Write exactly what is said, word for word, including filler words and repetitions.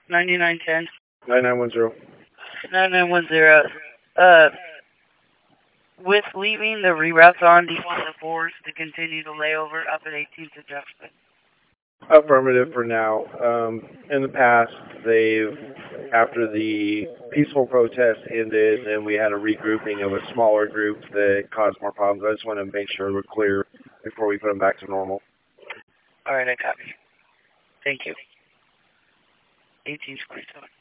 ninety-nine ten. nine nine one zero. nine nine one zero. Uh, with leaving the reroutes on, do you want the force to continue the layover up at eighteenth to Jefferson? Affirmative for now. Um, in the past, they've, after the peaceful protest ended and we had a regrouping of a smaller group that caused more problems, I just want to make sure we're clear before we put them back to normal. All right, I copy. Thank you. eighteen twenty-seven.